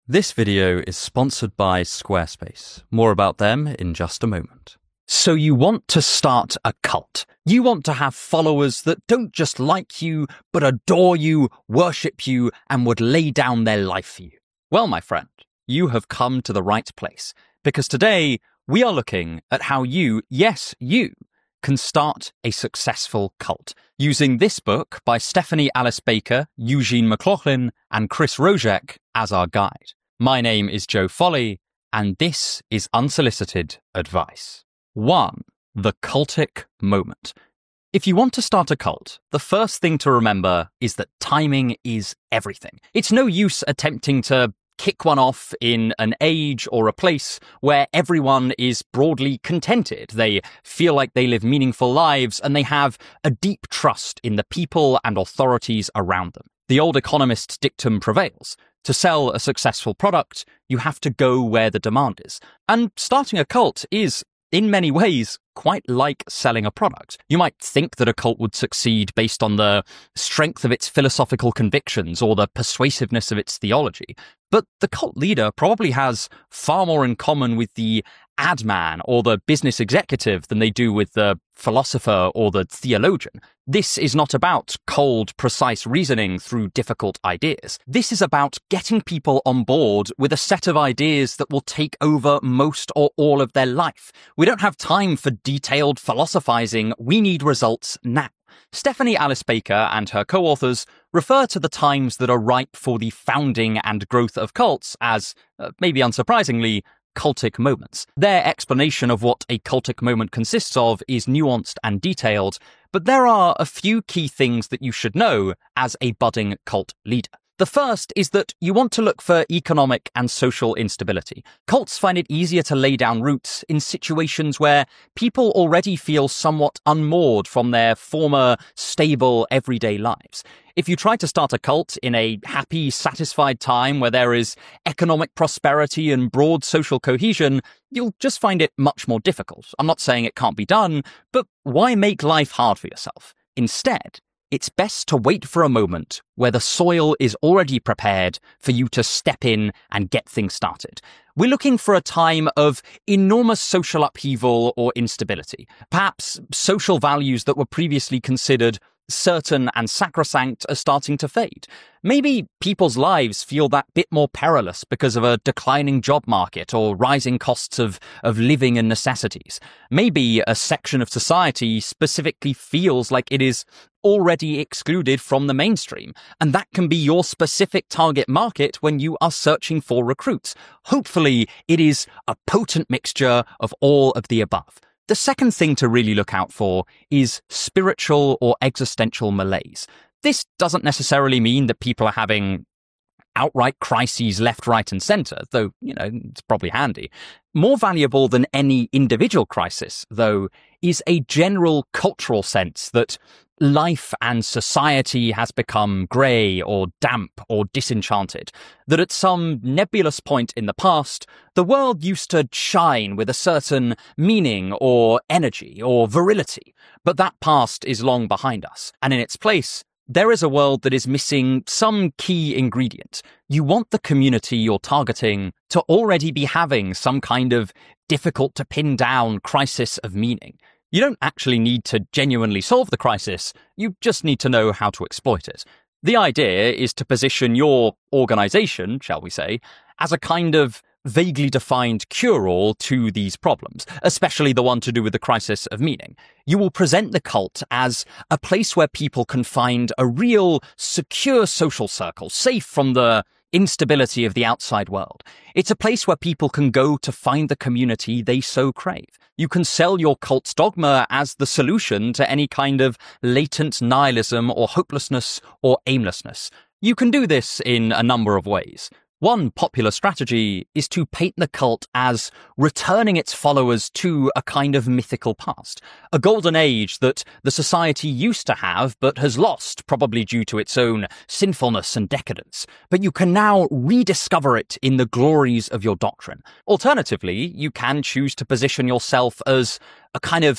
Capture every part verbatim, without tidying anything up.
This video is sponsored by Squarespace. More about them in just a moment. So you want to start a cult. You want to have followers that don't just like you, but adore you, worship you, and would lay down their life for you. Well, my friend, you have come to the right place, because today we are looking at how you, yes, you, can start a successful cult using this book by Stephanie Alice Baker, Eugene McLaughlin, and Chris Rojek as our guide. My name is Joe Foley, and this is Unsolicited Advice. One, the cultic moment. If you want to start a cult, the first thing to remember is that timing is everything. It's no use attempting to kick one off in an age or a place where everyone is broadly contented. They feel like they live meaningful lives and they have a deep trust in the people and authorities around them. The old economist dictum prevails. To sell a successful product, you have to go where the demand is. And starting a cult is, in many ways, quite like selling a product. You might think that a cult would succeed based on the strength of its philosophical convictions or the persuasiveness of its theology. But the cult leader probably has far more in common with the ad man or the business executive than they do with the philosopher or the theologian. This is not about cold, precise reasoning through difficult ideas. This is about getting people on board with a set of ideas that will take over most or all of their life. We don't have time for detailed philosophizing. We need results now. Stephanie Alice Baker and her co-authors refer to the times that are ripe for the founding and growth of cults as, uh, maybe unsurprisingly, cultic moments. Their explanation of what a cultic moment consists of is nuanced and detailed, but there are a few key things that you should know as a budding cult leader. The first is that you want to look for economic and social instability. Cults find it easier to lay down roots in situations where people already feel somewhat unmoored from their former, stable, everyday lives. If you try to start a cult in a happy, satisfied time where there is economic prosperity and broad social cohesion, you'll just find it much more difficult. I'm not saying it can't be done, but why make life hard for yourself? Instead, it's best to wait for a moment where the soil is already prepared for you to step in and get things started. We're looking for a time of enormous social upheaval or instability. Perhaps social values that were previously considered certain and sacrosanct are starting to fade. Maybe people's lives feel that bit more perilous because of a declining job market or rising costs of, of living and necessities. Maybe a section of society specifically feels like it is already excluded from the mainstream, and that can be your specific target market when you are searching for recruits. Hopefully, it is a potent mixture of all of the above. The second thing to really look out for is spiritual or existential malaise. This doesn't necessarily mean that people are having outright crises left, right, and center, though, you know, it's probably handy. More valuable than any individual crisis, though, is a general cultural sense that life and society has become grey or damp or disenchanted, that at some nebulous point in the past, the world used to shine with a certain meaning or energy or virility, but that past is long behind us, and in its place, there is a world that is missing some key ingredient. You want the community you're targeting to already be having some kind of difficult to pin down crisis of meaning. You don't actually need to genuinely solve the crisis, you just need to know how to exploit it. The idea is to position your organization, shall we say, as a kind of vaguely defined cure-all to these problems, especially the one to do with the crisis of meaning. You will present the cult as a place where people can find a real, secure social circle, safe from the instability of the outside world. It's a place where people can go to find the community they so crave. You can sell your cult's dogma as the solution to any kind of latent nihilism or hopelessness or aimlessness. You can do this in a number of ways. One popular strategy is to paint the cult as returning its followers to a kind of mythical past, a golden age that the society used to have but has lost, probably due to its own sinfulness and decadence. But you can now rediscover it in the glories of your doctrine. Alternatively, you can choose to position yourself as a kind of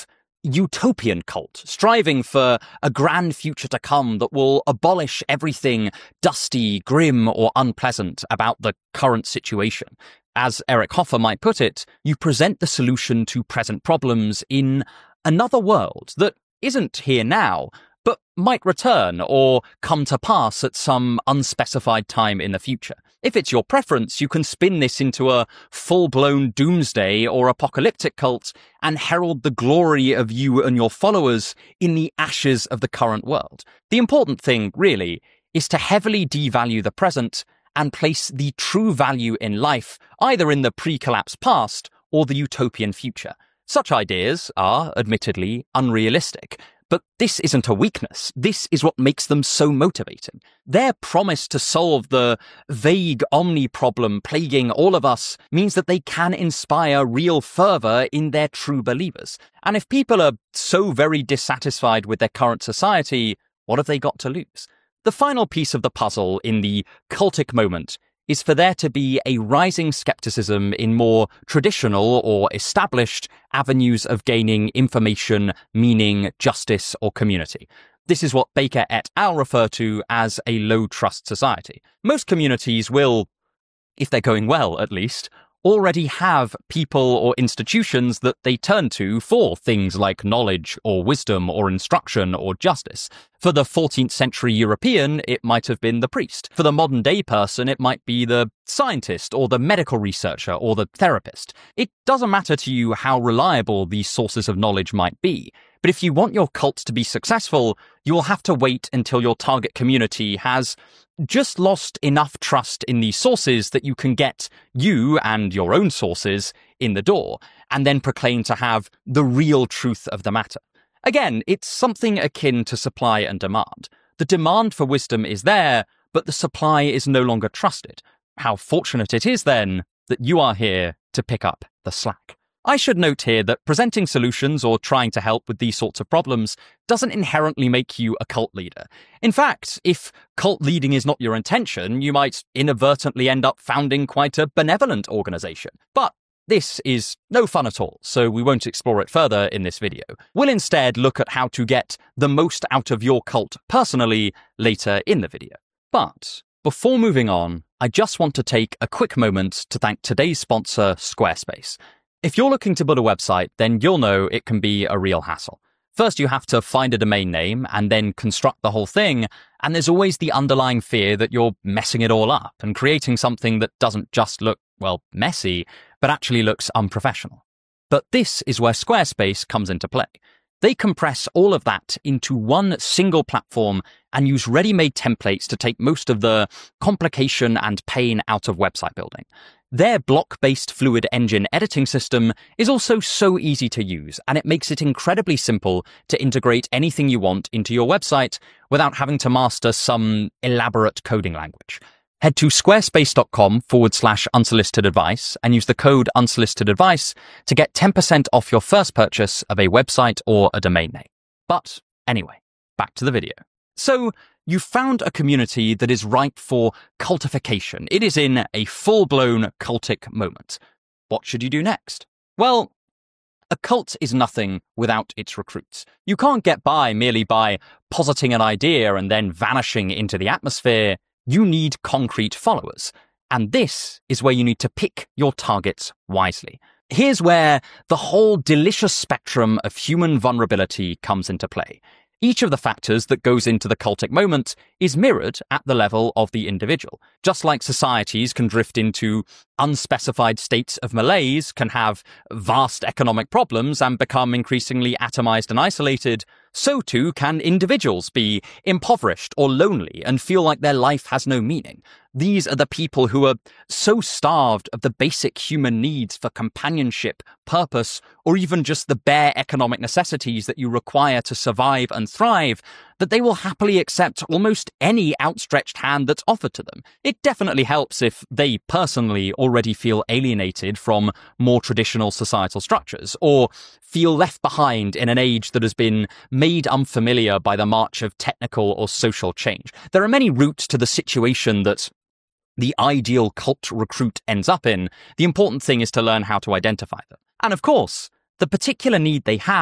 utopian cult, striving for a grand future to come that will abolish everything dusty, grim, or unpleasant about the current situation. As Eric Hoffer might put it, you present the solution to present problems in another world that isn't here now, but might return or come to pass at some unspecified time in the future. If it's your preference, you can spin this into a full-blown doomsday or apocalyptic cult and herald the glory of you and your followers in the ashes of the current world. The important thing, really, is to heavily devalue the present and place the true value in life either in the pre-collapse past or the utopian future. Such ideas are, admittedly, unrealistic. But this isn't a weakness. This is what makes them so motivating. Their promise to solve the vague omni problem plaguing all of us means that they can inspire real fervor in their true believers. And if people are so very dissatisfied with their current society, what have they got to lose? The final piece of the puzzle in the cultic moment is for there to be a rising skepticism in more traditional or established avenues of gaining information, meaning, justice, or community. This is what Baker et al. Refer to as a low-trust society. Most communities will, if they're going well at least, already have people or institutions that they turn to for things like knowledge or wisdom or instruction or justice. For the fourteenth century European, it might have been the priest. For the modern day person, it might be the scientist or the medical researcher or the therapist. It doesn't matter to you how reliable these sources of knowledge might be. But if you want your cult to be successful, you will have to wait until your target community has just lost enough trust in these sources that you can get you and your own sources in the door, and then proclaim to have the real truth of the matter. Again, it's something akin to supply and demand. The demand for wisdom is there, but the supply is no longer trusted. How fortunate it is, then, that you are here to pick up the slack. I should note here that presenting solutions or trying to help with these sorts of problems doesn't inherently make you a cult leader. In fact, if cult leading is not your intention, you might inadvertently end up founding quite a benevolent organization. But this is no fun at all, so we won't explore it further in this video. We'll instead look at how to get the most out of your cult personally later in the video. But before moving on, I just want to take a quick moment to thank today's sponsor, Squarespace. If you're looking to build a website, then you'll know it can be a real hassle. First, you have to find a domain name and then construct the whole thing, and there's always the underlying fear that you're messing it all up and creating something that doesn't just look, well, messy, but actually looks unprofessional. But this is where Squarespace comes into play. They compress all of that into one single platform and use ready-made templates to take most of the complication and pain out of website building. Their block-based Fluid Engine editing system is also so easy to use, and it makes it incredibly simple to integrate anything you want into your website without having to master some elaborate coding language. Head to squarespace.com forward slash unsolicited advice and use the code unsolicited advice to get ten percent off your first purchase of a website or a domain name. But anyway, back to the video. So, you found a community that is ripe for cultification. It is in a full-blown cultic moment. What should you do next? Well, a cult is nothing without its recruits. You can't get by merely by positing an idea and then vanishing into the atmosphere. You need concrete followers. And this is where you need to pick your targets wisely. Here's where the whole delicious spectrum of human vulnerability comes into play. Each of the factors that goes into the cultic moment is mirrored at the level of the individual. Just like societies can drift into unspecified states of malaise, can have vast economic problems and become increasingly atomized and isolated, so too can individuals be impoverished or lonely and feel like their life has no meaning. These are the people who are so starved of the basic human needs for companionship, purpose, or even just the bare economic necessities that you require to survive and thrive, that they will happily accept almost any outstretched hand that's offered to them. It definitely helps if they personally already feel alienated from more traditional societal structures, or feel left behind in an age that has been made unfamiliar by the march of technical or social change. There are many routes to the situation that the ideal cult recruit ends up in. The important thing is to learn how to identify them. And of course, the particular need they have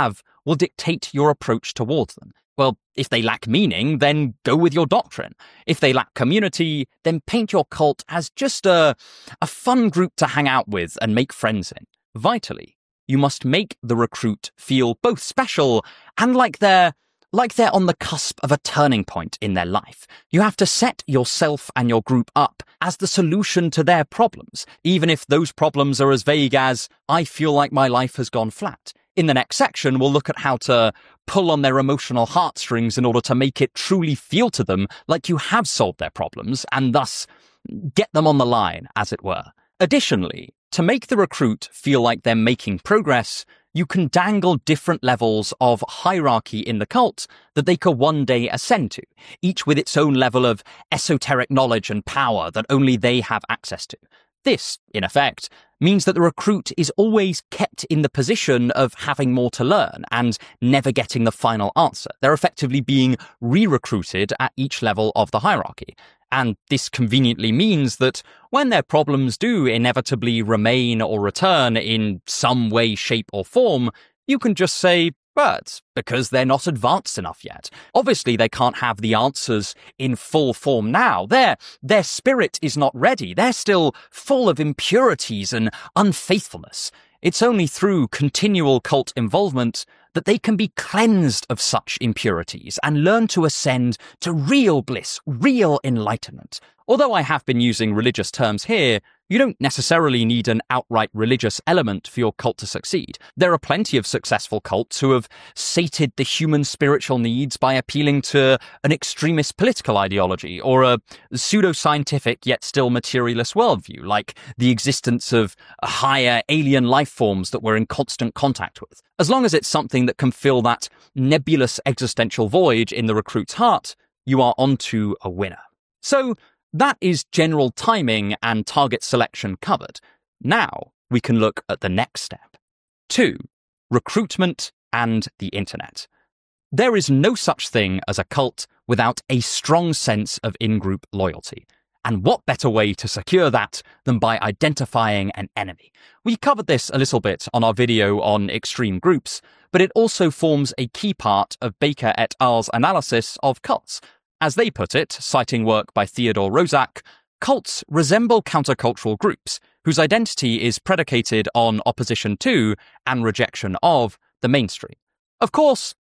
will dictate your approach towards them. Well, if they lack meaning, then go with your doctrine. If they lack community, then paint your cult as just a, a fun group to hang out with and make friends in. Vitally, you must make the recruit feel both special and like they're like they're on the cusp of a turning point in their life. You have to set yourself and your group up as the solution to their problems, even if those problems are as vague as, I feel like my life has gone flat. In the next section, we'll look at how to pull on their emotional heartstrings in order to make it truly feel to them like you have solved their problems and thus get them on the line, as it were. Additionally, to make the recruit feel like they're making progress, you can dangle different levels of hierarchy in the cult that they could one day ascend to, each with its own level of esoteric knowledge and power that only they have access to. This, in effect, means that the recruit is always kept in the position of having more to learn and never getting the final answer. They're effectively being re-recruited at each level of the hierarchy. And this conveniently means that when their problems do inevitably remain or return in some way, shape, or form, you can just say, but because they're not advanced enough yet. Obviously, they can't have the answers in full form now. Their, their spirit is not ready. They're still full of impurities and unfaithfulness. It's only through continual cult involvement that they can be cleansed of such impurities and learn to ascend to real bliss, real enlightenment. Although I have been using religious terms here, you don't necessarily need an outright religious element for your cult to succeed. There are plenty of successful cults who have sated the human spiritual needs by appealing to an extremist political ideology or a pseudo-scientific yet still materialist worldview, like the existence of higher alien life forms that we're in constant contact with. As long as it's something that can fill that nebulous existential void in the recruit's heart, you are onto a winner. So, that is general timing and target selection covered. Now we can look at the next step. Two, recruitment and the internet. There is no such thing as a cult without a strong sense of in-group loyalty. And what better way to secure that than by identifying an enemy? We covered this a little bit on our video on extreme groups, but it also forms a key part of Baker et al.'s analysis of cults. As they put it, citing work by Theodore Roszak, cults resemble countercultural groups whose identity is predicated on opposition to and rejection of the mainstream. Of course,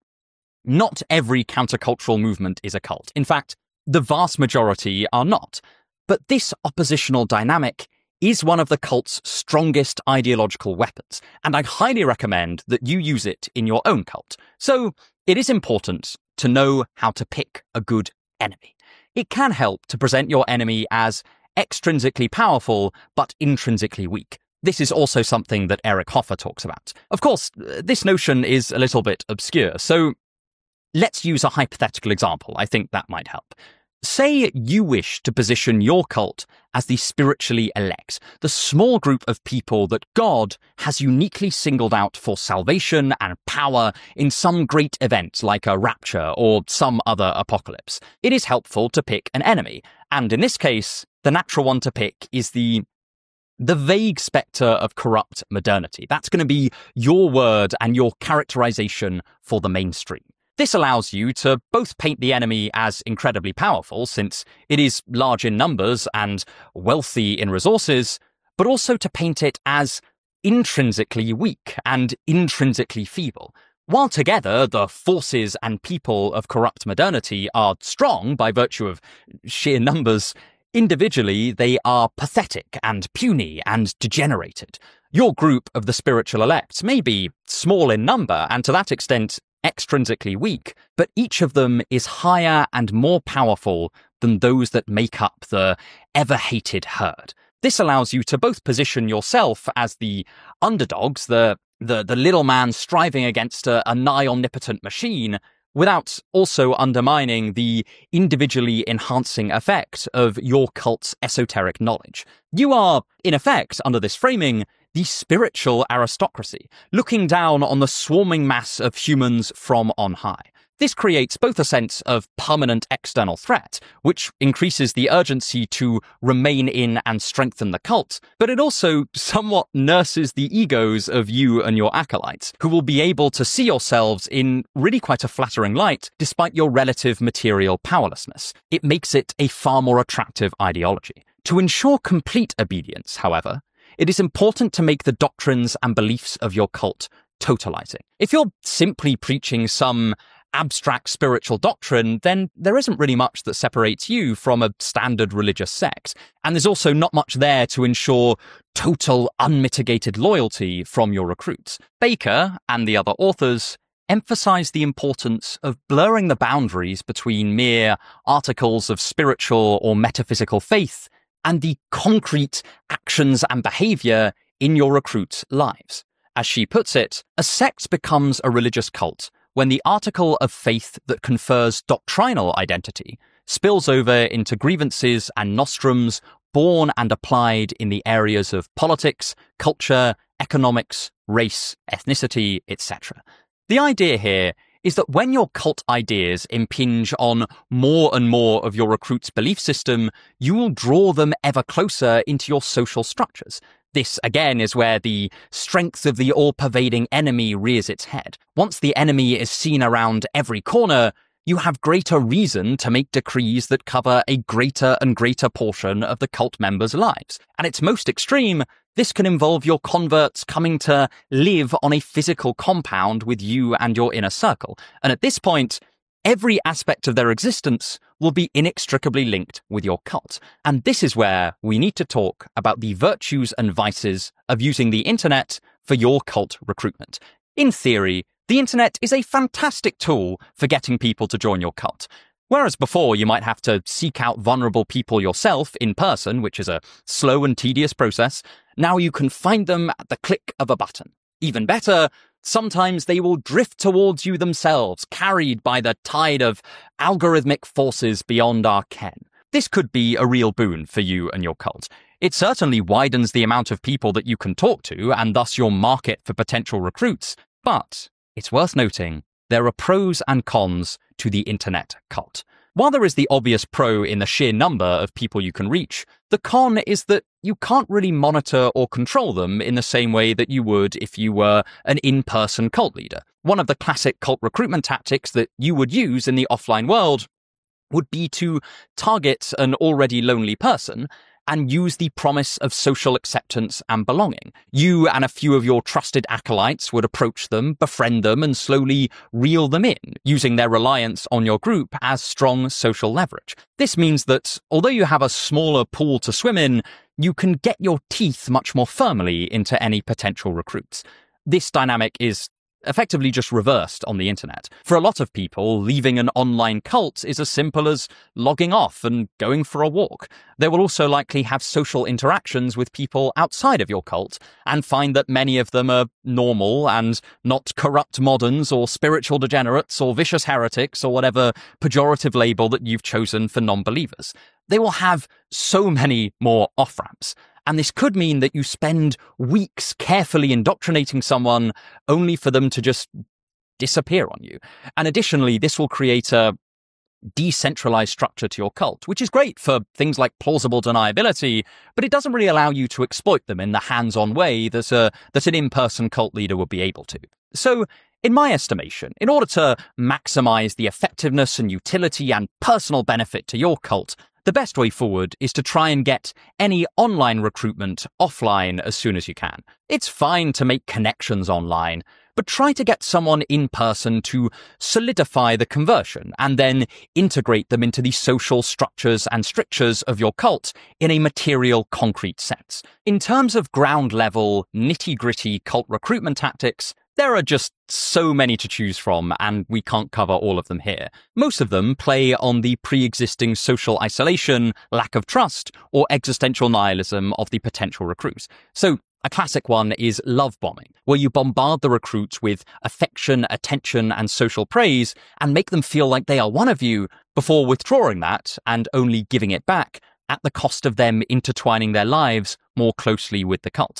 not every countercultural movement is a cult. In fact, the vast majority are not. But this oppositional dynamic is one of the cult's strongest ideological weapons, and I highly recommend that you use it in your own cult. So it is important to know how to pick a good enemy. It can help to present your enemy as extrinsically powerful but intrinsically weak. This is also something that Eric Hoffer talks about. Of course, this notion is a little bit obscure, so let's use a hypothetical example. I think that might help. Say you wish to position your cult as the spiritually elect, the small group of people that God has uniquely singled out for salvation and power in some great event like a rapture or some other apocalypse. It is helpful to pick an enemy, and in this case, the natural one to pick is the the vague spectre of corrupt modernity. That's going to be your word and your characterization for the mainstream. This allows you to both paint the enemy as incredibly powerful, since it is large in numbers and wealthy in resources, but also to paint it as intrinsically weak and intrinsically feeble. While together, the forces and people of corrupt modernity are strong by virtue of sheer numbers, individually they are pathetic and puny and degenerated. Your group of the spiritual elect may be small in number and to that extent extrinsically weak, but each of them is higher and more powerful than those that make up the ever-hated herd. This allows you to both position yourself as the underdogs, the the, the little man striving against a, a nigh-omnipotent machine, without also undermining the individually enhancing effect of your cult's esoteric knowledge. You are, in effect, under this framing, the spiritual aristocracy, looking down on the swarming mass of humans from on high. This creates both a sense of permanent external threat, which increases the urgency to remain in and strengthen the cult, but it also somewhat nurses the egos of you and your acolytes, who will be able to see yourselves in really quite a flattering light despite your relative material powerlessness. It makes it a far more attractive ideology. To ensure complete obedience, however, it is important to make the doctrines and beliefs of your cult totalizing. If you're simply preaching some abstract spiritual doctrine, then there isn't really much that separates you from a standard religious sect. And there's also not much there to ensure total unmitigated loyalty from your recruits. Baker and the other authors emphasize the importance of blurring the boundaries between mere articles of spiritual or metaphysical faith and the concrete actions and behavior in your recruits' lives. As she puts it, a sect becomes a religious cult when the article of faith that confers doctrinal identity spills over into grievances and nostrums born and applied in the areas of politics, culture, economics, race, ethnicity, et cetera. The idea here is that when your cult ideas impinge on more and more of your recruits' belief system, you will draw them ever closer into your social structures. This, again, is where the strength of the all-pervading enemy rears its head. Once the enemy is seen around every corner, you have greater reason to make decrees that cover a greater and greater portion of the cult members' lives. At its most extreme, this can involve your converts coming to live on a physical compound with you and your inner circle. And at this point, every aspect of their existence will be inextricably linked with your cult. And this is where we need to talk about the virtues and vices of using the internet for your cult recruitment. In theory, the internet is a fantastic tool for getting people to join your cult. Whereas before you might have to seek out vulnerable people yourself in person, which is a slow and tedious process, now you can find them at the click of a button. Even better, sometimes they will drift towards you themselves, carried by the tide of algorithmic forces beyond our ken. This could be a real boon for you and your cult. It certainly widens the amount of people that you can talk to, and thus your market for potential recruits. But it's worth noting, there are pros and cons to the internet cult. While there is the obvious pro in the sheer number of people you can reach, the con is that you can't really monitor or control them in the same way that you would if you were an in-person cult leader. One of the classic cult recruitment tactics that you would use in the offline world would be to target an already lonely person and use the promise of social acceptance and belonging. You and a few of your trusted acolytes would approach them, befriend them, and slowly reel them in, using their reliance on your group as strong social leverage. This means that, although you have a smaller pool to swim in, you can get your teeth much more firmly into any potential recruits. This dynamic is effectively just reversed on the internet. For a lot of people, leaving an online cult is as simple as logging off and going for a walk. They will also likely have social interactions with people outside of your cult and find that many of them are normal and not corrupt moderns or spiritual degenerates or vicious heretics or whatever pejorative label that you've chosen for non-believers. They will have so many more off-ramps. And this could mean that you spend weeks carefully indoctrinating someone only for them to just disappear on you. And additionally, this will create a decentralized structure to your cult, which is great for things like plausible deniability, but it doesn't really allow you to exploit them in the hands-on way that, a, that an in-person cult leader would be able to. So, in my estimation, in order to maximize the effectiveness and utility and personal benefit to your cult, the best way forward is to try and get any online recruitment offline as soon as you can. It's fine to make connections online, but try to get someone in person to solidify the conversion and then integrate them into the social structures and strictures of your cult in a material, concrete sense. In terms of ground-level, nitty-gritty cult recruitment tactics, there are just so many to choose from, and we can't cover all of them here. Most of them play on the pre-existing social isolation, lack of trust, or existential nihilism of the potential recruit. So, a classic one is love bombing, where you bombard the recruits with affection, attention, and social praise, and make them feel like they are one of you, before withdrawing that and only giving it back at the cost of them intertwining their lives more closely with the cult.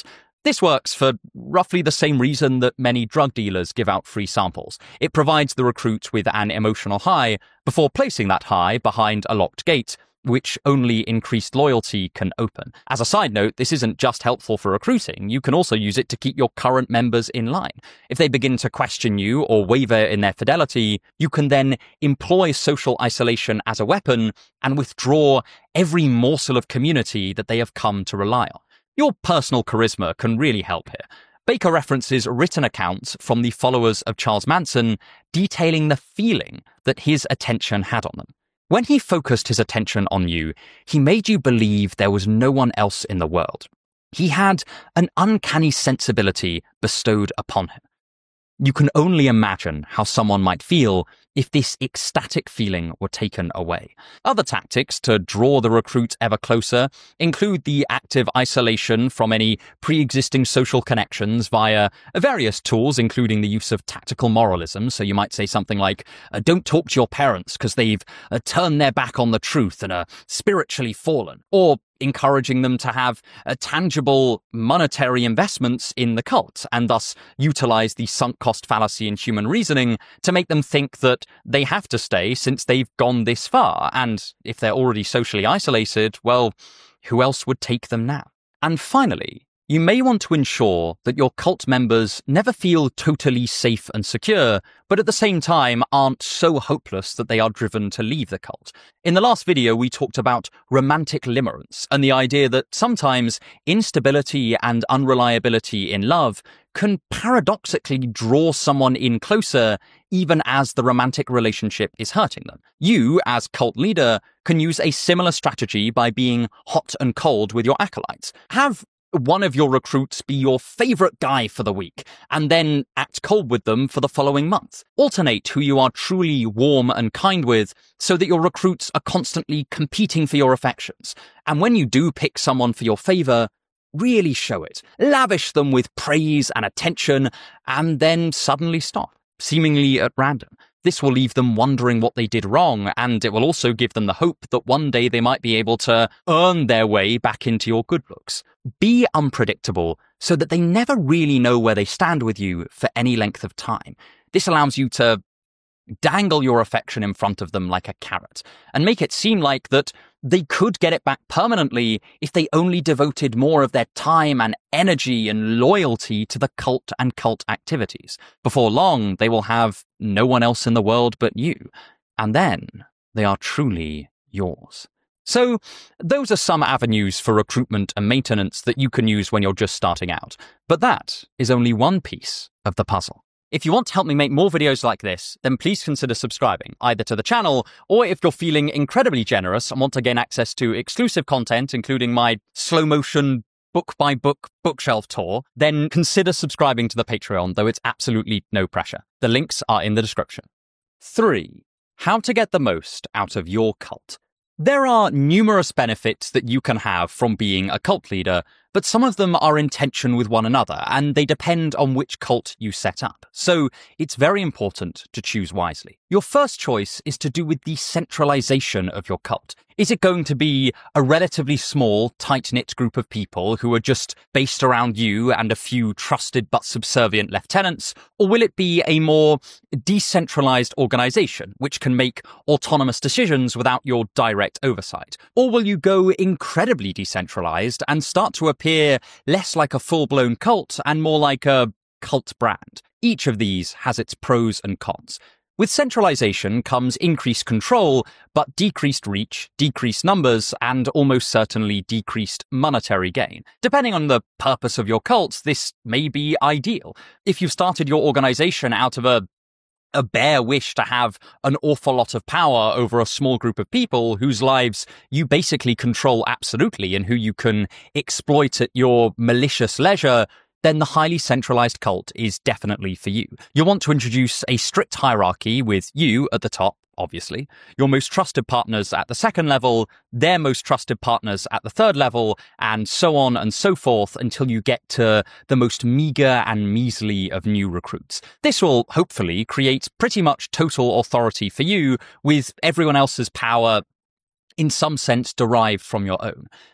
This works for roughly the same reason that many drug dealers give out free samples. It provides the recruit with an emotional high before placing that high behind a locked gate, which only increased loyalty can open. As a side note, this isn't just helpful for recruiting. You can also use it to keep your current members in line. If they begin to question you or waver in their fidelity, you can then employ social isolation as a weapon and withdraw every morsel of community that they have come to rely on. Your personal charisma can really help here. Baker references written accounts from the followers of Charles Manson detailing the feeling that his attention had on them. When he focused his attention on you, he made you believe there was no one else in the world. He had an uncanny sensibility bestowed upon him. You can only imagine how someone might feel if this ecstatic feeling were taken away. Other tactics to draw the recruit ever closer include the active isolation from any pre-existing social connections via various tools, including the use of tactical moralism. So you might say something like, uh, don't talk to your parents because they've uh, turned their back on the truth and are spiritually fallen. Or encouraging them to have uh, tangible monetary investments in the cult and thus utilize the sunk cost fallacy in human reasoning to make them think that they have to stay since they've gone this far. And if they're already socially isolated, well, who else would take them now? And finally, you may want to ensure that your cult members never feel totally safe and secure, but at the same time aren't so hopeless that they are driven to leave the cult. In the last video, we talked about romantic limerence and the idea that sometimes instability and unreliability in love can paradoxically draw someone in closer even as the romantic relationship is hurting them. You, as cult leader, can use a similar strategy by being hot and cold with your acolytes. Have one of your recruits be your favorite guy for the week, and then act cold with them for the following month. Alternate who you are truly warm and kind with so that your recruits are constantly competing for your affections. And when you do pick someone for your favor, really show it. Lavish them with praise and attention, and then suddenly stop, seemingly at random. This will leave them wondering what they did wrong, and it will also give them the hope that one day they might be able to earn their way back into your good books. Be unpredictable so that they never really know where they stand with you for any length of time. This allows you to dangle your affection in front of them like a carrot and make it seem like that they could get it back permanently if they only devoted more of their time and energy and loyalty to the cult and cult activities. Before long, they will have no one else in the world but you, and then they are truly yours. So those are some avenues for recruitment and maintenance that you can use when you're just starting out. But that is only one piece of the puzzle. If you want to help me make more videos like this, then please consider subscribing, either to the channel, or if you're feeling incredibly generous and want to gain access to exclusive content, including my slow-motion book-by-book bookshelf tour, then consider subscribing to the Patreon, though it's absolutely no pressure. The links are in the description. Three, how to get the most out of your cult. There are numerous benefits that you can have from being a cult leader, but some of them are in tension with one another, and they depend on which cult you set up. So it's very important to choose wisely. Your first choice is to do with the centralization of your cult. Is it going to be a relatively small, tight-knit group of people who are just based around you and a few trusted but subservient lieutenants? Or will it be a more decentralized organization, which can make autonomous decisions without your direct oversight? Or will you go incredibly decentralized and start to appear less like a full-blown cult and more like a cult brand? Each of these has its pros and cons. With centralization comes increased control, but decreased reach, decreased numbers, and almost certainly decreased monetary gain. Depending on the purpose of your cult, this may be ideal. If you've started your organization out of a a bare wish to have an awful lot of power over a small group of people whose lives you basically control absolutely and who you can exploit at your malicious leisure, then the highly centralized cult is definitely for you. You'll want to introduce a strict hierarchy with you at the top, obviously, your most trusted partners at the second level, their most trusted partners at the third level, and so on and so forth until you get to the most meager and measly of new recruits. This will hopefully create pretty much total authority for you, with everyone else's power in some sense derived from your own.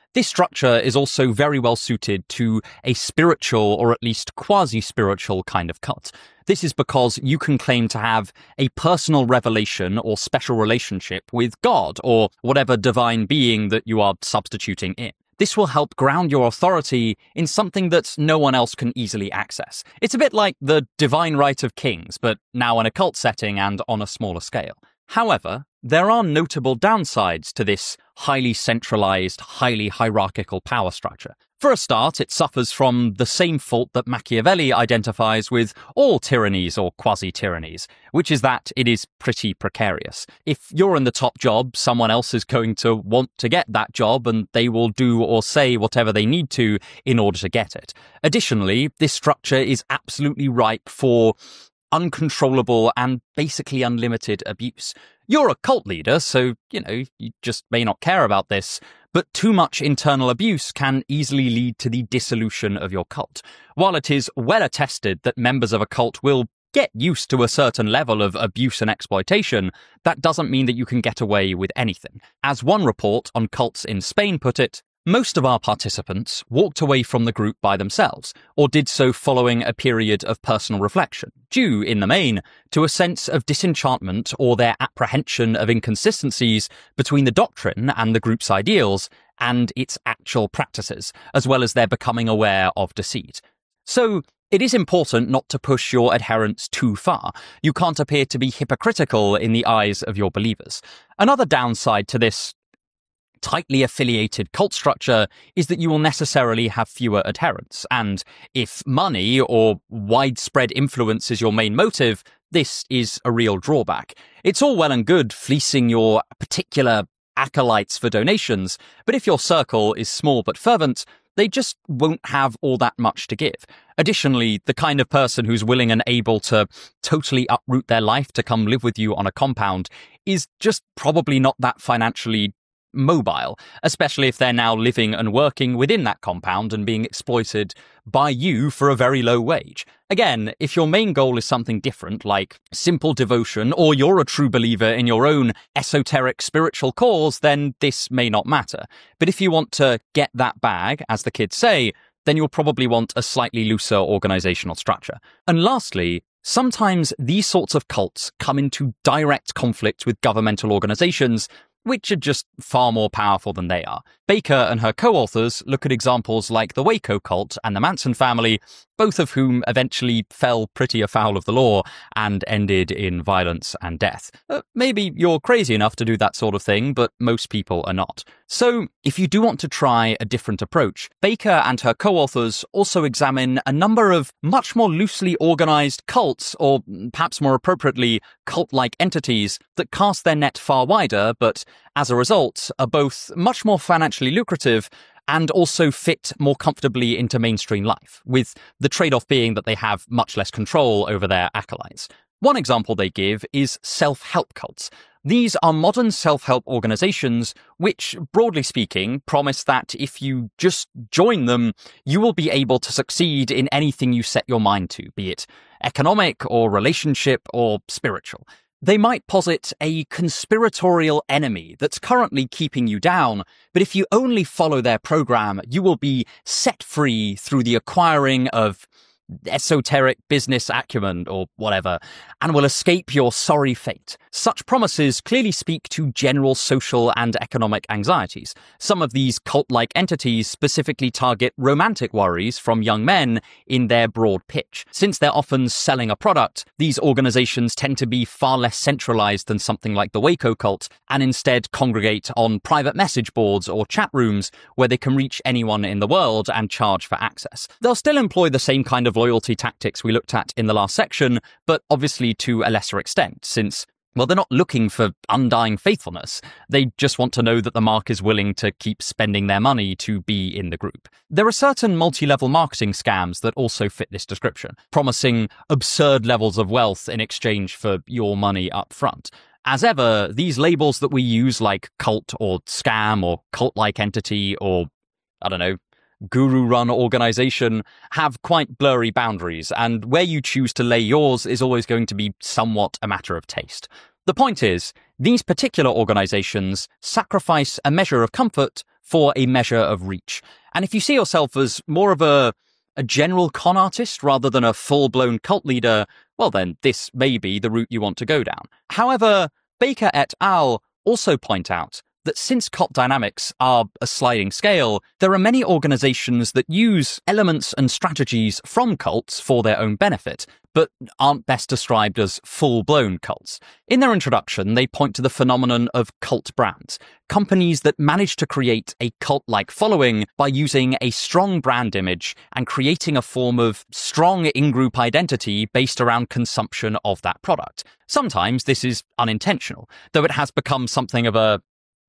This structure is also very well suited to a spiritual or at least quasi-spiritual kind of cult. This is because you can claim to have a personal revelation or special relationship with God or whatever divine being that you are substituting in. This will help ground your authority in something that no one else can easily access. It's a bit like the divine right of kings, but now in a cult setting and on a smaller scale. However, there are notable downsides to this highly centralized, highly hierarchical power structure. For a start, it suffers from the same fault that Machiavelli identifies with all tyrannies or quasi-tyrannies, which is that it is pretty precarious. If you're in the top job, someone else is going to want to get that job, and they will do or say whatever they need to in order to get it. Additionally, this structure is absolutely ripe for uncontrollable and basically unlimited abuse. You're a cult leader, so, you know, you just may not care about this, but too much internal abuse can easily lead to the dissolution of your cult. While it is well attested that members of a cult will get used to a certain level of abuse and exploitation, that doesn't mean that you can get away with anything. As one report on cults in Spain put it, most of our participants walked away from the group by themselves, or did so following a period of personal reflection, due, in the main, to a sense of disenchantment or their apprehension of inconsistencies between the doctrine and the group's ideals and its actual practices, as well as their becoming aware of deceit. So, it is important not to push your adherents too far. You can't appear to be hypocritical in the eyes of your believers. Another downside to this tightly affiliated cult structure is that you will necessarily have fewer adherents, and if money or widespread influence is your main motive, this is a real drawback. It's all well and good fleecing your particular acolytes for donations, but if your circle is small but fervent, they just won't have all that much to give. Additionally, the kind of person who's willing and able to totally uproot their life to come live with you on a compound is just probably not that financially mobile, especially if they're now living and working within that compound and being exploited by you for a very low wage. Again, if your main goal is something different, like simple devotion, or you're a true believer in your own esoteric spiritual cause, then this may not matter. But if you want to get that bag, as the kids say, then you'll probably want a slightly looser organizational structure. And lastly, sometimes these sorts of cults come into direct conflict with governmental organizations, which are just far more powerful than they are. Baker and her co-authors look at examples like the Waco cult and the Manson family, both of whom eventually fell pretty afoul of the law and ended in violence and death. Uh, maybe you're crazy enough to do that sort of thing, but most people are not. So, if you do want to try a different approach, Baker and her co-authors also examine a number of much more loosely organized cults, or perhaps more appropriately, cult-like entities that cast their net far wider, but as a result are both much more financially lucrative and also fit more comfortably into mainstream life, with the trade-off being that they have much less control over their acolytes. One example they give is self-help cults. These are modern self-help organizations which, broadly speaking, promise that if you just join them, you will be able to succeed in anything you set your mind to, be it economic or relationship or spiritual. They might posit a conspiratorial enemy that's currently keeping you down, but if you only follow their program, you will be set free through the acquiring of esoteric business acumen or whatever, and will escape your sorry fate. Such promises clearly speak to general social and economic anxieties. Some of these cult-like entities specifically target romantic worries from young men in their broad pitch. Since they're often selling a product, these organizations tend to be far less centralized than something like the Waco cult, and instead congregate on private message boards or chat rooms where they can reach anyone in the world and charge for access. They'll still employ the same kind of loyalty tactics we looked at in the last section, but obviously to a lesser extent, since, well, they're not looking for undying faithfulness. They just want to know that the mark is willing to keep spending their money to be in the group. There are certain multi-level marketing scams that also fit this description, promising absurd levels of wealth in exchange for your money up front. As ever, these labels that we use, like cult or scam or cult-like entity or, I don't know, guru-run organization, have quite blurry boundaries, and where you choose to lay yours is always going to be somewhat a matter of taste. The point is, these particular organizations sacrifice a measure of comfort for a measure of reach. And if you see yourself as more of a, a general con artist rather than a full-blown cult leader, well then, this may be the route you want to go down. However, Baker et al. Also point out that since cult dynamics are a sliding scale, there are many organizations that use elements and strategies from cults for their own benefit, but aren't best described as full-blown cults. In their introduction, they point to the phenomenon of cult brands, companies that manage to create a cult-like following by using a strong brand image and creating a form of strong in-group identity based around consumption of that product. Sometimes this is unintentional, though it has become something of a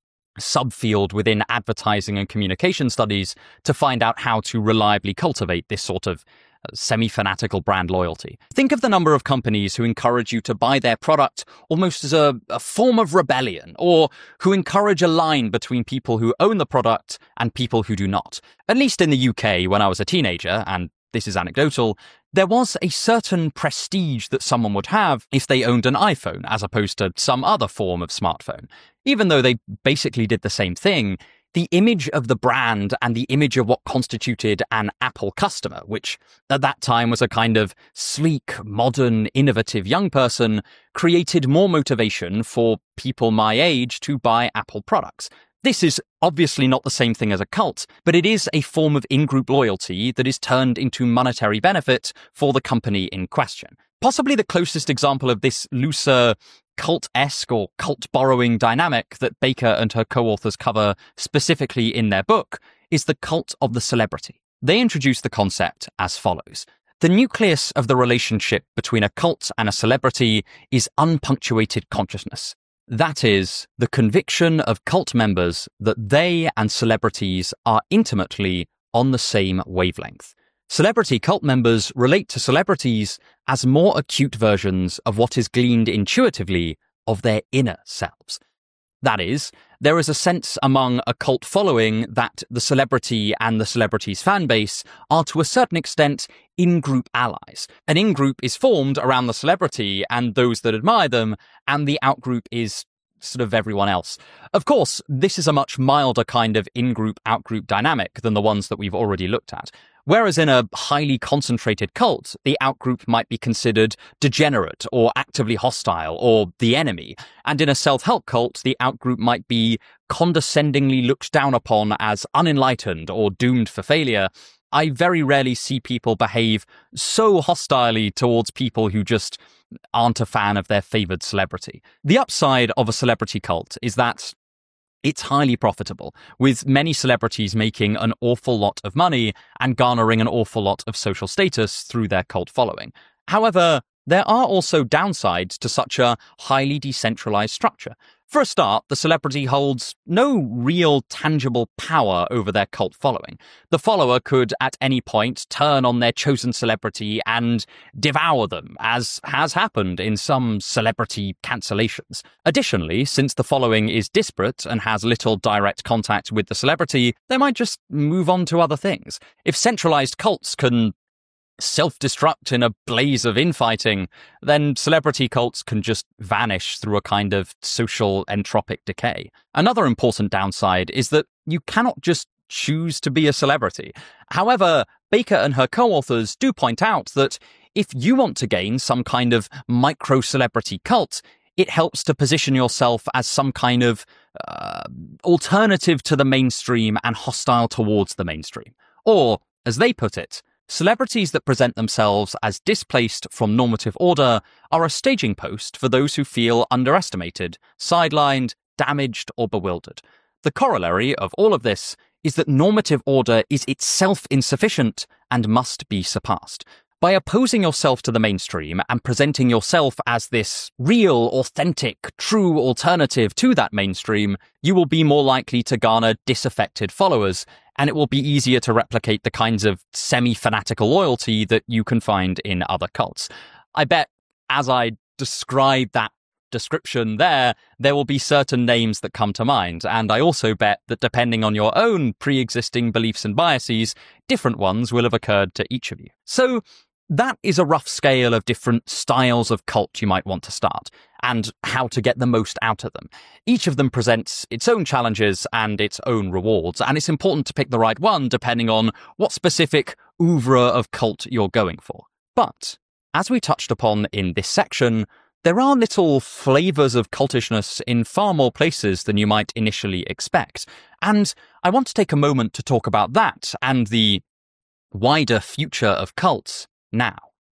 subfield within advertising and communication studies to find out how to reliably cultivate this sort of semi-fanatical brand loyalty. Think of the number of companies who encourage you to buy their product almost as a, a form of rebellion, or who encourage a line between people who own the product and people who do not. At least in the U K, when I was a teenager, and this is anecdotal, there was a certain prestige that someone would have if they owned an iPhone as opposed to some other form of smartphone. Even though they basically did the same thing, the image of the brand and the image of what constituted an Apple customer, which at that time was a kind of sleek, modern, innovative young person, created more motivation for people my age to buy Apple products. This is obviously not the same thing as a cult, but it is a form of in-group loyalty that is turned into monetary benefit for the company in question. Possibly the closest example of this looser cult-esque or cult-borrowing dynamic that Baker and her co-authors cover specifically in their book is the cult of the celebrity. They introduce the concept as follows. The nucleus of the relationship between a cult and a celebrity is unpunctuated consciousness. That is, the conviction of cult members that they and celebrities are intimately on the same wavelength. Celebrity cult members relate to celebrities as more acute versions of what is gleaned intuitively of their inner selves. That is, there is a sense among a cult following that the celebrity and the celebrity's fan base are to a certain extent in-group allies. An in-group is formed around the celebrity and those that admire them, and the out-group is sort of everyone else. Of course, this is a much milder kind of in-group, out-group dynamic than the ones that we've already looked at. Whereas in a highly concentrated cult, the outgroup might be considered degenerate or actively hostile or the enemy. And in a self-help cult, the outgroup might be condescendingly looked down upon as unenlightened or doomed for failure. I very rarely see people behave so hostilely towards people who just aren't a fan of their favored celebrity. The upside of a celebrity cult is that it's highly profitable, with many celebrities making an awful lot of money and garnering an awful lot of social status through their cult following. However, there are also downsides to such a highly decentralized structure. For a start, the celebrity holds no real tangible power over their cult following. The follower could at any point turn on their chosen celebrity and devour them, as has happened in some celebrity cancellations. Additionally, since the following is disparate and has little direct contact with the celebrity, they might just move on to other things. If centralized cults can self-destruct in a blaze of infighting, then celebrity cults can just vanish through a kind of social entropic decay. Another important downside is that you cannot just choose to be a celebrity. However, Baker and her co-authors do point out that if you want to gain some kind of micro-celebrity cult, it helps to position yourself as some kind of uh, alternative to the mainstream and hostile towards the mainstream. Or, as they put it, celebrities that present themselves as displaced from normative order are a staging post for those who feel underestimated, sidelined, damaged, or bewildered. The corollary of all of this is that normative order is itself insufficient and must be surpassed. By opposing yourself to the mainstream and presenting yourself as this real, authentic, true alternative to that mainstream, you will be more likely to garner disaffected followers, and it will be easier to replicate the kinds of semi-fanatical loyalty that you can find in other cults. I bet as I describe that description there, there will be certain names that come to mind, and I also bet that depending on your own pre-existing beliefs and biases, different ones will have occurred to each of you. So, that is a rough scale of different styles of cult you might want to start, and how to get the most out of them. Each of them presents its own challenges and its own rewards, and it's important to pick the right one depending on what specific oeuvre of cult you're going for. But, as we touched upon in this section, there are little flavours of cultishness in far more places than you might initially expect, and I want to take a moment to talk about that and the wider future of cults now.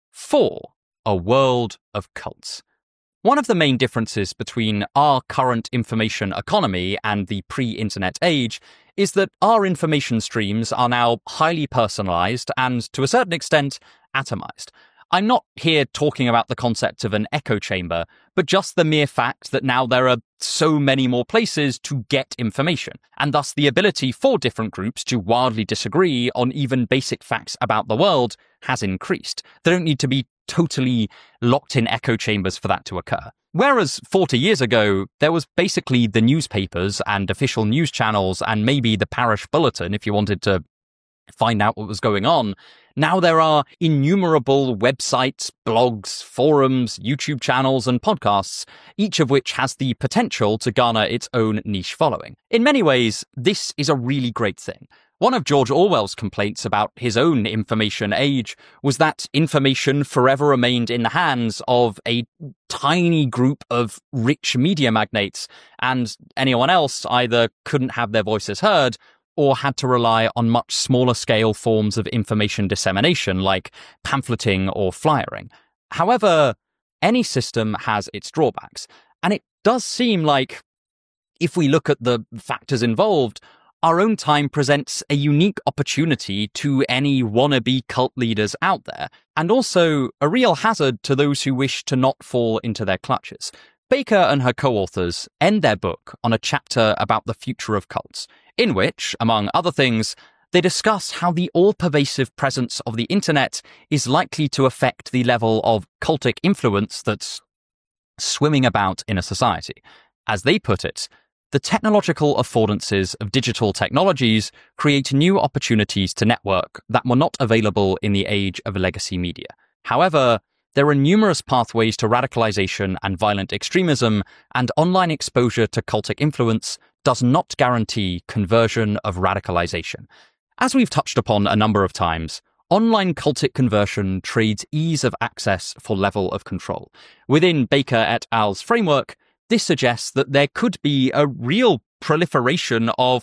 For a world of cults. One of the main differences between our current information economy and the pre-internet age is that our information streams are now highly personalised and, to a certain extent, atomised. I'm not here talking about the concept of an echo chamber, but just the mere fact that now there are so many more places to get information, and thus the ability for different groups to wildly disagree on even basic facts about the world has increased. They don't need to be totally locked in echo chambers for that to occur. Whereas forty years ago, there was basically the newspapers and official news channels and maybe the parish bulletin if you wanted to find out what was going on. Now there are innumerable websites, blogs, forums, YouTube channels, and podcasts, each of which has the potential to garner its own niche following. In many ways, this is a really great thing. One of George Orwell's complaints about his own information age was that information forever remained in the hands of a tiny group of rich media magnates, and anyone else either couldn't have their voices heard or had to rely on much smaller scale forms of information dissemination like pamphleting or flyering. However, any system has its drawbacks, and it does seem like, if we look at the factors involved, our own time presents a unique opportunity to any wannabe cult leaders out there, and also a real hazard to those who wish to not fall into their clutches. Baker and her co-authors end their book on a chapter about the future of cults, in which, among other things, they discuss how the all-pervasive presence of the internet is likely to affect the level of cultic influence that's swimming about in a society. As they put it, the technological affordances of digital technologies create new opportunities to network that were not available in the age of legacy media. However, there are numerous pathways to radicalization and violent extremism, and online exposure to cultic influence does not guarantee conversion of radicalization. As we've touched upon a number of times, online cultic conversion trades ease of access for level of control. Within Baker et al.'s framework, this suggests that there could be a real proliferation of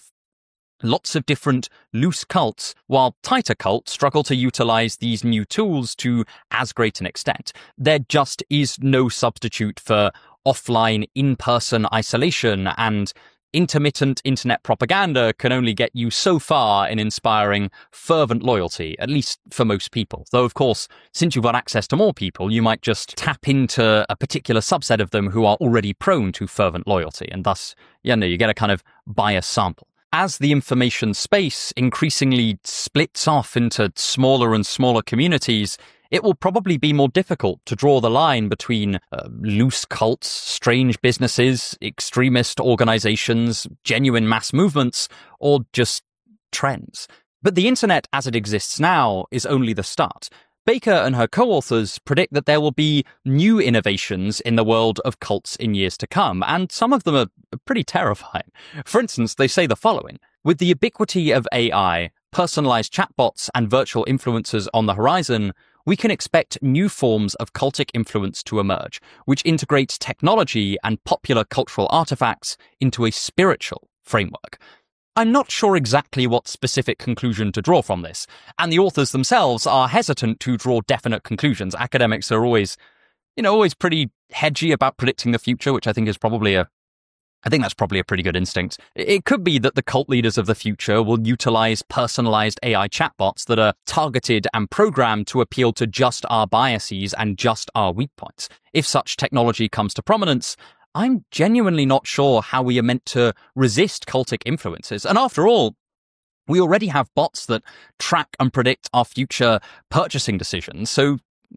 lots of different loose cults, while tighter cults struggle to utilize these new tools to as great an extent. There just is no substitute for offline, in-person isolation, and intermittent internet propaganda can only get you so far in inspiring fervent loyalty, at least for most people. Though, of course, since you've got access to more people, you might just tap into a particular subset of them who are already prone to fervent loyalty, and thus, you know, you get a kind of bias sample. As the information space increasingly splits off into smaller and smaller communities, it will probably be more difficult to draw the line between uh, loose cults, strange businesses, extremist organizations, genuine mass movements, or just trends. But the internet as it exists now is only the start. Baker and her co-authors predict that there will be new innovations in the world of cults in years to come, and some of them are pretty terrifying. For instance, they say the following: with the ubiquity of A I, personalized chatbots, and virtual influencers on the horizon, we can expect new forms of cultic influence to emerge, which integrates technology and popular cultural artifacts into a spiritual framework. I'm not sure exactly what specific conclusion to draw from this, and the authors themselves are hesitant to draw definite conclusions. Academics are always, you know, always pretty hedgy about predicting the future, which I think is probably a I think that's probably a pretty good instinct. It could be that the cult leaders of the future will utilize personalized A I chatbots that are targeted and programmed to appeal to just our biases and just our weak points. If such technology comes to prominence, I'm genuinely not sure how we are meant to resist cultic influences. And after all, we already have bots that track and predict our future purchasing decisions, so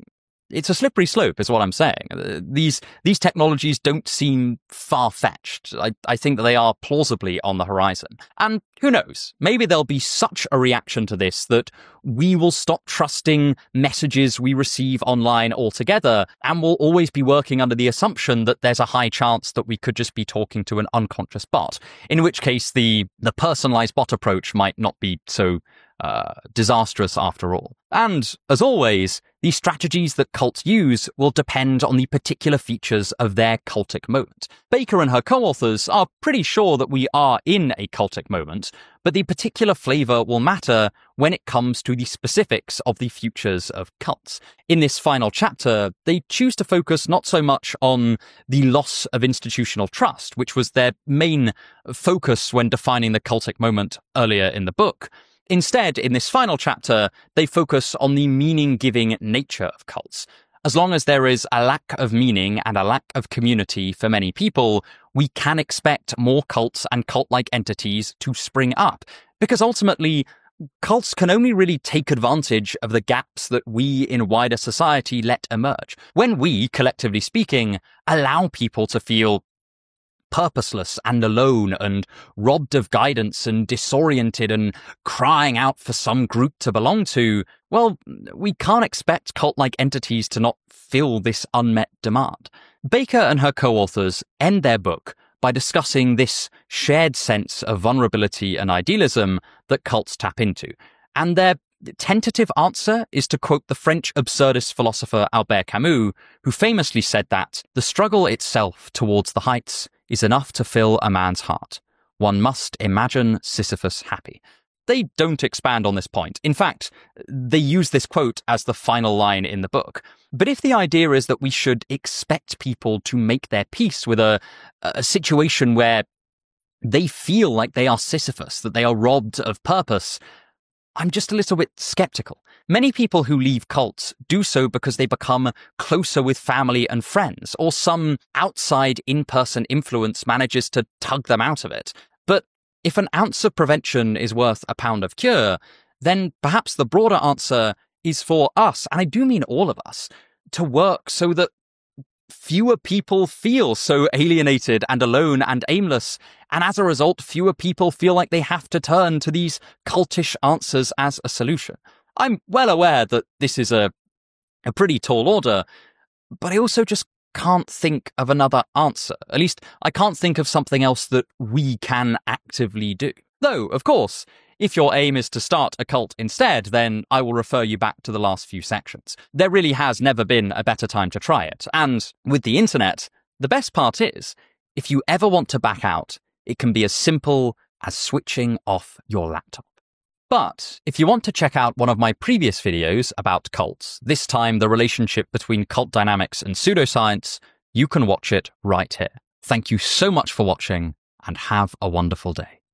it's a slippery slope, is what I'm saying. These these technologies don't seem far-fetched. I, I think that they are plausibly on the horizon. And who knows? Maybe there'll be such a reaction to this that we will stop trusting messages we receive online altogether, and will always be working under the assumption that there's a high chance that we could just be talking to an unconscious bot, in which case the, the personalized bot approach might not be so Uh, disastrous after all. And, as always, the strategies that cults use will depend on the particular features of their cultic moment. Baker and her co-authors are pretty sure that we are in a cultic moment, but the particular flavor will matter when it comes to the specifics of the futures of cults. In this final chapter, they choose to focus not so much on the loss of institutional trust, which was their main focus when defining the cultic moment earlier in the book. Instead, in this final chapter, they focus on the meaning-giving nature of cults. As long as there is a lack of meaning and a lack of community for many people, we can expect more cults and cult-like entities to spring up, because ultimately, cults can only really take advantage of the gaps that we in wider society let emerge. When we, collectively speaking, allow people to feel purposeless and alone and robbed of guidance and disoriented and crying out for some group to belong to, well, we can't expect cult-like entities to not fill this unmet demand. Baker and her co-authors end their book by discussing this shared sense of vulnerability and idealism that cults tap into. And their tentative answer is to quote the French absurdist philosopher Albert Camus, who famously said that the struggle itself towards the heights is enough to fill a man's heart. One must imagine Sisyphus happy. They don't expand on this point. In fact, they use this quote as the final line in the book. But if the idea is that we should expect people to make their peace with a, a situation where they feel like they are Sisyphus, that they are robbed of purpose, I'm just a little bit skeptical. Many people who leave cults do so because they become closer with family and friends, or some outside in-person influence manages to tug them out of it. But if an ounce of prevention is worth a pound of cure, then perhaps the broader answer is for us, and I do mean all of us, to work so that fewer people feel so alienated and alone and aimless, and as a result, fewer people feel like they have to turn to these cultish answers as a solution. I'm well aware that this is a, a pretty tall order, but I also just can't think of another answer. At least, I can't think of something else that we can actively do. Though, of course, if your aim is to start a cult instead, then I will refer you back to the last few sections. There really has never been a better time to try it. And with the internet, the best part is, if you ever want to back out, it can be as simple as switching off your laptop. But if you want to check out one of my previous videos about cults, this time the relationship between cult dynamics and pseudoscience, you can watch it right here. Thank you so much for watching, and have a wonderful day.